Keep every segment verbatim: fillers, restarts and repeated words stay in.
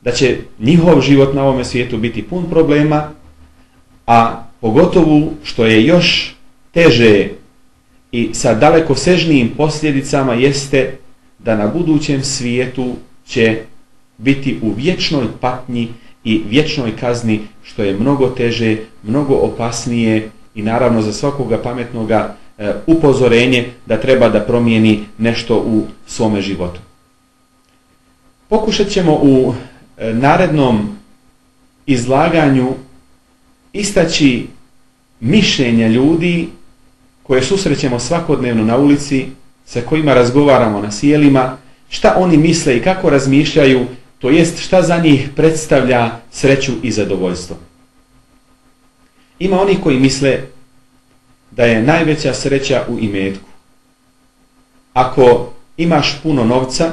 da će njihov život na ovome svijetu biti pun problema, a pogotovo što je još teže i sa dalekosežnijim posljedicama jeste da na budućem svijetu će biti u vječnoj patnji i vječnoj kazni, što je mnogo teže, mnogo opasnije i naravno za svakoga pametnoga e, upozorenje da treba da promijeni nešto u svome životu. Pokušat ćemo u e, narednom izlaganju istaći mišljenja ljudi koje susrećemo svakodnevno na ulici, sa kojima razgovaramo na sjelima, šta oni misle i kako razmišljaju, to jest šta za njih predstavlja sreću i zadovoljstvo. Ima oni koji misle da je najveća sreća u imetku. Ako imaš puno novca,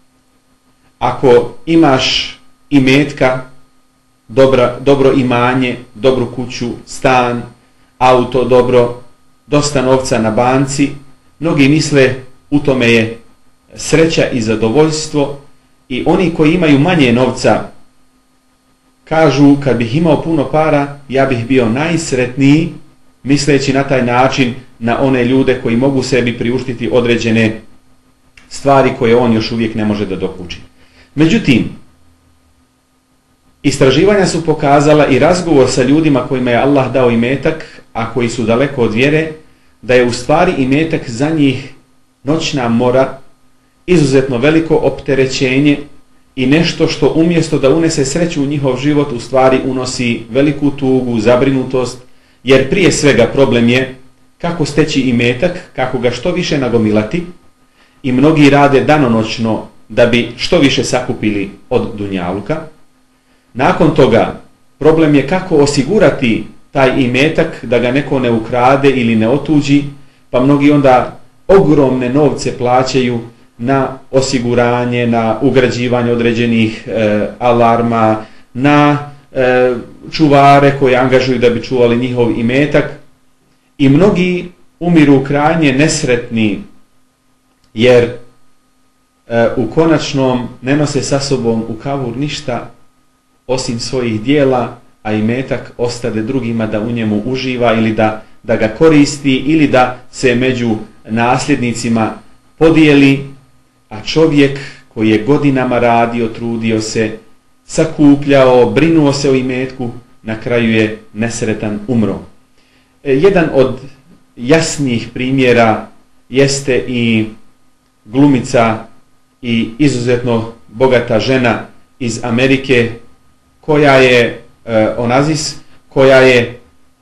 ako imaš imetka, dobra, dobro imanje, dobru kuću, stan, auto, dobro, dosta novca na banci, mnogi misle u tome je sreća i zadovoljstvo, i oni koji imaju manje novca kažu kad bih imao puno para ja bih bio najsretniji, misleći na taj način na one ljude koji mogu sebi priuštiti određene stvari koje on još uvijek ne može da dokuči. Međutim, istraživanja su pokazala i razgovor sa ljudima kojima je Allah dao imetak, a koji su daleko od vjere, da je u stvari imetak za njih noćna mora, izuzetno veliko opterećenje i nešto što umjesto da unese sreću u njihov život u stvari unosi veliku tugu, zabrinutost, jer prije svega problem je kako steći imetak, kako ga što više nagomilati, i mnogi rade danonoćno da bi što više sakupili od dunjaluka. Nakon toga problem je kako osigurati taj imetak da ga neko ne ukrade ili ne otuđi, pa mnogi onda ogromne novce plaćaju na osiguranje, na ugrađivanje određenih e, alarma, na e, čuvare koje angažuju da bi čuvali njihov imetak, i mnogi umiru krajnje nesretni jer e, u konačnom ne nose sa sobom u kavur ništa osim svojih dijela, a imetak ostade drugima da u njemu uživa ili da, da ga koristi ili da se među nasljednicima podijeli, a čovjek koji je godinama radio, trudio se, sakupljao, brinuo se o imetku, na kraju je nesretan, umro. E, jedan od jasnijih primjera jeste i glumica i izuzetno bogata žena iz Amerike, koja je e, Onassis, koja je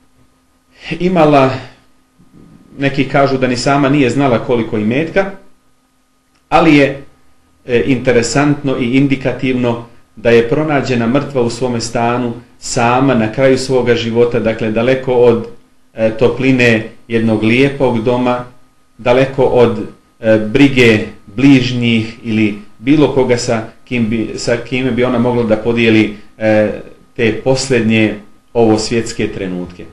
imala, neki kažu da ni sama nije znala koliko imetka, ali je e, interesantno i indikativno da je pronađena mrtva u svome stanu, sama na kraju svoga života, dakle daleko od e, topline jednog lijepog doma, daleko od e, brige bližnjih ili bilo koga sa kim bi, sa kime bi ona mogla da podijeli e, te posljednje ovo svjetske trenutke.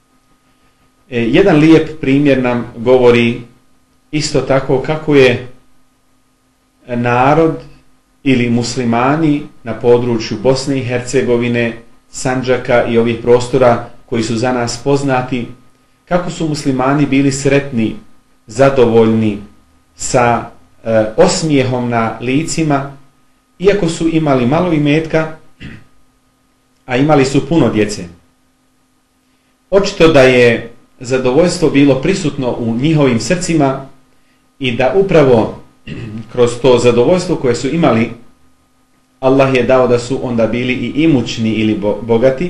E, jedan lijep primjer nam govori isto tako kako je narod ili muslimani na području Bosne i Hercegovine, Sandžaka i ovih prostora koji su za nas poznati, kako su muslimani bili sretni, zadovoljni, sa e, osmijehom na licima, iako su imali malo imetka, a imali su puno djece. Očito da je zadovoljstvo bilo prisutno u njihovim srcima i da upravo kroz to zadovoljstvo koje su imali, Allah je dao da su onda bili i imućni ili bogati.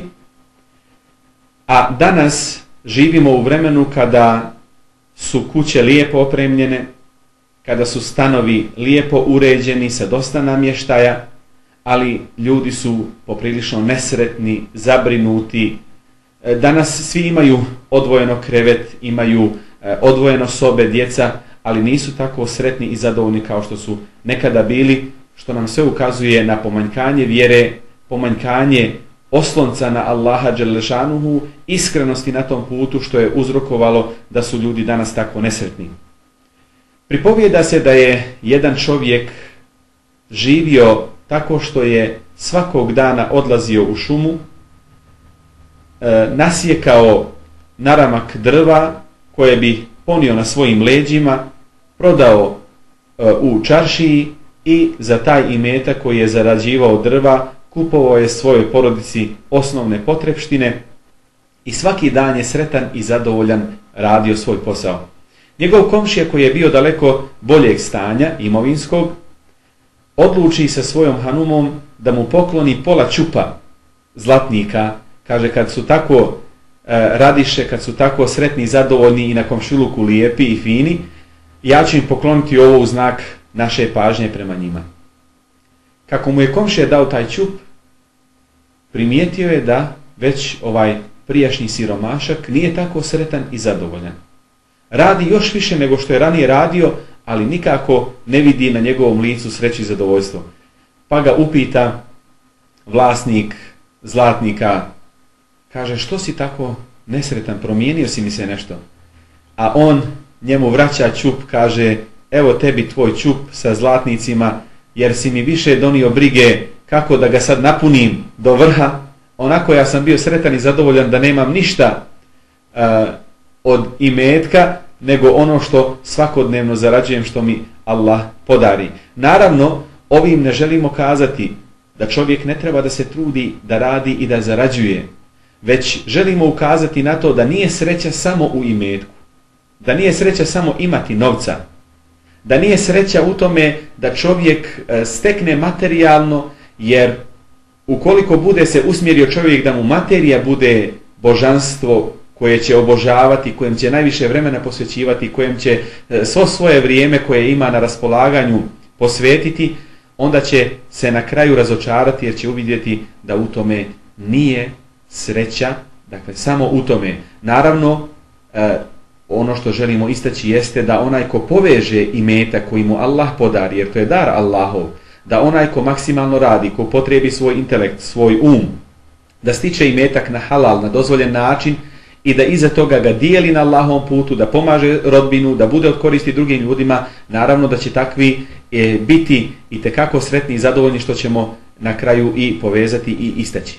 A danas živimo u vremenu kada su kuće lijepo opremljene, kada su stanovi lijepo uređeni sa dosta namještaja, ali ljudi su poprilično nesretni, zabrinuti. Danas svi imaju odvojeno krevet, imaju odvojeno sobe, djeca, ali nisu tako sretni i zadovoljni kao što su nekada bili, što nam sve ukazuje na pomanjkanje vjere, pomanjkanje oslonca na Allaha dželešanuhu, iskrenosti na tom putu, što je uzrokovalo da su ljudi danas tako nesretni. Pripovijeda se da je jedan čovjek živio tako što je svakog dana odlazio u šumu, e, nasjekao naramak drva koje bi ponio na svojim leđima, prodao e, u čaršiji i za taj imetak koji je zarađivao drva kupovao je svojoj porodici osnovne potrebštine i svaki dan je sretan i zadovoljan radio svoj posao. Njegov komšija koji je bio daleko boljeg stanja imovinskog odluči sa svojom hanumom da mu pokloni pola ćupa zlatnika. Kaže, kad su tako e, radiše, kad su tako sretni i zadovoljni i na komšiluku lijepi i fini, ja ću im pokloniti ovo u znak naše pažnje prema njima. Kako mu je komšija dao taj ćup, primijetio je da već ovaj prijašnji siromašak nije tako sretan i zadovoljan. Radi još više nego što je ranije radio, ali nikako ne vidi na njegovom licu sreću i zadovoljstvo. Pa ga upita vlasnik zlatnika, kaže, što si tako nesretan, promijenio si mi se nešto? A on njemu vraća ćup, kaže, evo tebi tvoj ćup sa zlatnicima, jer si mi više donio brige kako da ga sad napunim do vrha. Onako ja sam bio sretan i zadovoljan da nemam ništa uh, od imetka, nego ono što svakodnevno zarađujem, što mi Allah podari. Naravno, ovim ne želimo kazati da čovjek ne treba da se trudi, da radi i da zarađuje, već želimo ukazati na to da nije sreća samo u imetku, da nije sreća samo imati novca, da nije sreća u tome da čovjek stekne materijalno, jer ukoliko bude se usmjerio čovjek da mu materija bude božanstvo koje će obožavati, kojem će najviše vremena posvećivati, kojem će svo svoje vrijeme koje ima na raspolaganju posvetiti, onda će se na kraju razočarati jer će uvidjeti da u tome nije sreća, dakle samo u tome. Naravno, eh, ono što želimo istaći jeste da onaj ko poveže imetak koji mu Allah podari, jer to je dar Allahov, da onaj ko maksimalno radi, ko potrebi svoj intelekt, svoj um, da stiče imetak na halal, na dozvoljen način i da iza toga ga dijeli na Allahovom putu, da pomaže rodbinu, da bude od koristi drugim ljudima, naravno da će takvi e, biti i tekako sretni i zadovoljni, što ćemo na kraju i povezati i istaći.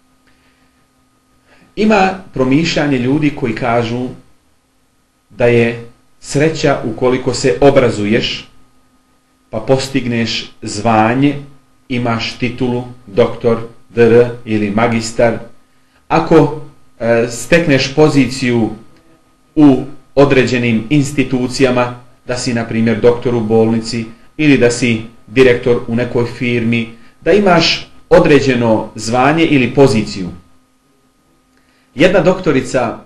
Ima promišljanje ljudi koji kažu da je sreća ukoliko se obrazuješ, pa postigneš zvanje, imaš titulu doktor, dr ili magistar, ako e, stekneš poziciju u određenim institucijama, da si na primjer doktor u bolnici ili da si direktor u nekoj firmi, da imaš određeno zvanje ili poziciju. Jedna doktorica,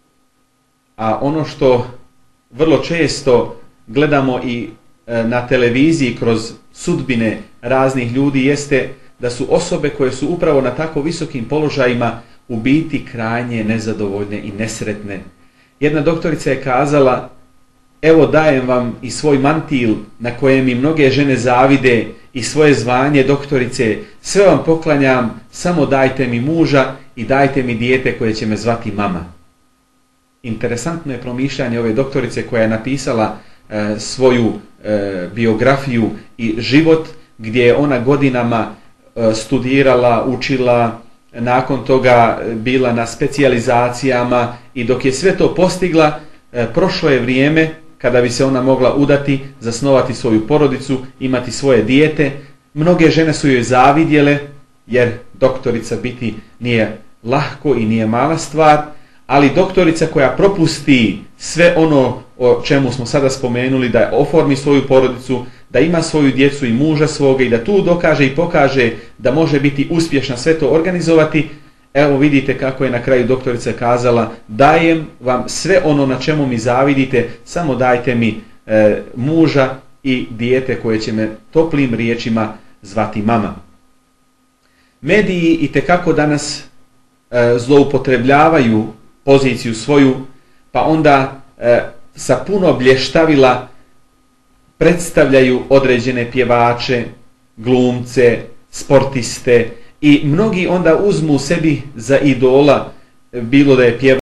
a ono što vrlo često gledamo i na televiziji kroz sudbine raznih ljudi, jeste da su osobe koje su upravo na tako visokim položajima u biti krajnje nezadovoljne i nesretne. Jedna doktorica je kazala, evo dajem vam i svoj mantil na kojem mi mnoge žene zavide i svoje zvanje doktorice, sve vam poklanjam, samo dajte mi muža i dajte mi dijete koje će me zvati mama. Interesantno je promišljanje ove doktorice koja je napisala e, svoju e, biografiju i život, gdje je ona godinama e, studirala, učila, nakon toga bila na specijalizacijama i dok je sve to postigla, e, prošlo je vrijeme kada bi se ona mogla udati, zasnovati svoju porodicu, imati svoje dijete. Mnoge žene su joj zavidjele, jer doktorica biti nije lahko i nije mala stvar, ali doktorica koja propusti sve ono o čemu smo sada spomenuli, da oformi svoju porodicu, da ima svoju djecu i muža svoga i da tu dokaže i pokaže da može biti uspješna sve to organizovati, evo vidite kako je na kraju doktorica kazala, dajem vam sve ono na čemu mi zavidite, samo dajte mi e, muža i dijete koje će me toplim riječima zvati mama. Mediji itekako danas e, zloupotrebljavaju poziciju svoju, pa onda e, sa puno blještavila predstavljaju određene pjevače, glumce, sportiste i mnogi onda uzmu sebi za idola, bilo da je pjevač